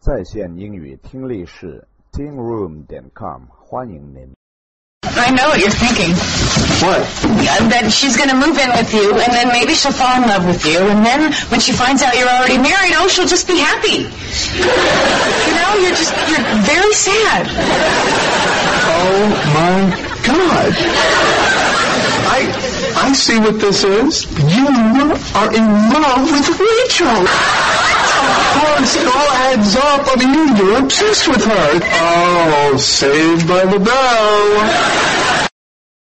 在线英语听力室 tingroom.com 欢迎您。 I know what you're thinking. What? That she's going to move in with you, and then maybe she'll fall in love with you, and then when she finds out you're already married, oh, she'll just be happy. You know, you're very sad. Oh, my God. I see what this is. You are in love with Rachel. Of course, it all adds up. I mean, you're obsessed with her. Oh, Saved by the Bell.